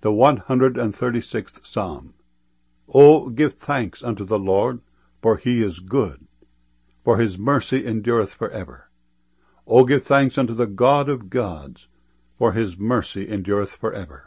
The 136th Psalm. O give thanks unto the Lord, for he is good, for his mercy endureth for ever. O give thanks unto the God of gods, for his mercy endureth for ever.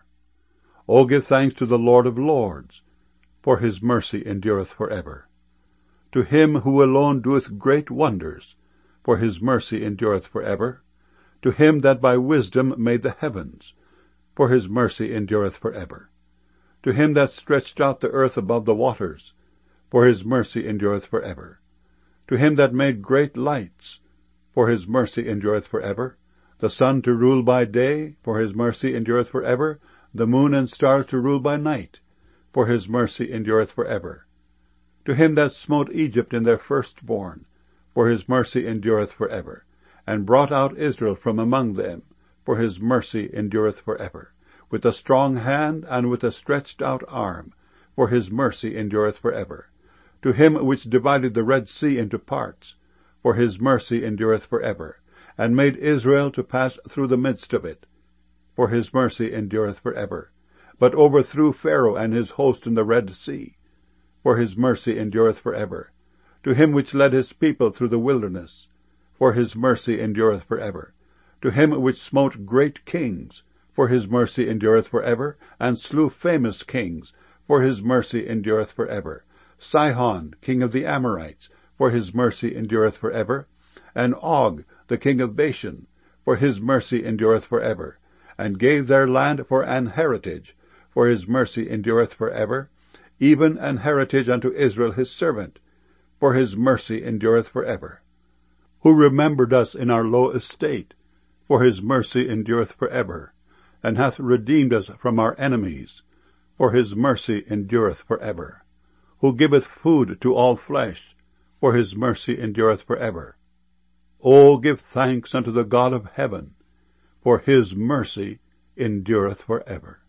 O give thanks to the Lord of lords, for his mercy endureth for ever. To him who alone doeth great wonders, for his mercy endureth for ever. To him that by wisdom made the heavens, for his mercy endureth for ever. To him that stretched out the earth above the waters, for his mercy endureth for ever. To him that made great lights, for his mercy endureth for ever. The sun to rule by day, for his mercy endureth for ever. The moon and stars to rule by night, for his mercy endureth for ever. To him that smote Egypt in their firstborn, for his mercy endureth for ever, and brought out Israel from among them, for his mercy endureth for ever, with a strong hand and with a stretched out arm, for his mercy endureth for ever. To him which divided the Red Sea into parts, for his mercy endureth for ever, and made Israel to pass through the midst of it, for his mercy endureth for ever, but overthrew Pharaoh and his host in the Red Sea, for his mercy endureth for ever. To him which led his people through the wilderness, for his mercy endureth for ever. To him which smote great kings, for his mercy endureth for ever, and slew famous kings, for his mercy endureth for ever. Sihon, king of the Amorites, for his mercy endureth for ever, and Og, the king of Bashan, for his mercy endureth for ever, and gave their land for an heritage, for his mercy endureth for ever, even an heritage unto Israel his servant, for his mercy endureth for ever. Who remembered us in our low estate, for his mercy endureth for ever, and hath redeemed us from our enemies, for his mercy endureth for ever. Who giveth food to all flesh, for his mercy endureth for ever. O give thanks unto the God of heaven, for his mercy endureth for ever.